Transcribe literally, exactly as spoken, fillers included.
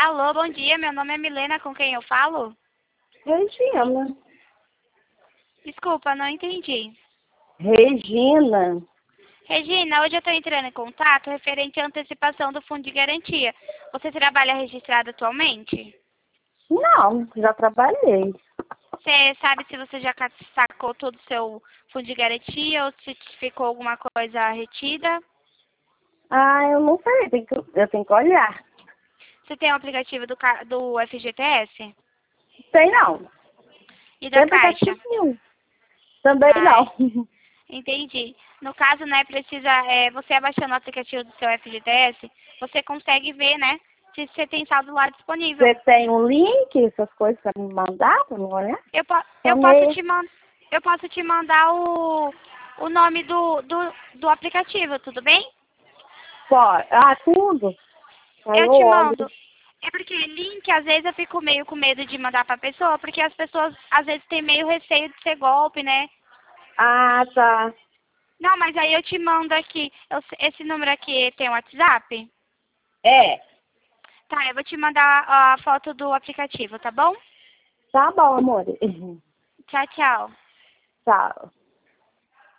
Alô, bom dia. Meu nome é Milena, com quem eu falo? Regina. Desculpa, não entendi. Regina. Regina, hoje eu estou entrando em contato referente à antecipação do fundo de garantia. Você trabalha registrado atualmente? Não, já trabalhei. Você sabe se você já ca- sacou todo o seu fundo de garantia ou se ficou alguma coisa retida? Ah, eu não sei, tem que- eu tenho que olhar. Você tem o aplicativo do, ca- do F G T S? Sei não. E Tem da Caixa? aplicativo nenhum. Também Ah, não. entendi. No caso, né, precisa, é, você abaixando o aplicativo do seu F G T S, você consegue ver, né, se você tem saldo lá disponível. Você tem um link, essas coisas pra me mandar, pra me olhar? Eu, po eu posso Também. te man eu posso te mandar o, o nome do, do, do aplicativo, tudo bem? Pode. Ah, tudo. Aí Eu eu te olho. mando. É porque link, às vezes eu fico meio com medo de mandar pra pessoa, porque as pessoas, às vezes, têm meio receio de ser golpe, né? Ah, tá. Não, mas aí eu te mando aqui. Eu- esse número aqui tem WhatsApp? É. Tá, eu vou te mandar a foto do aplicativo, tá bom? Tá bom, amor. Tchau, tchau. Tchau.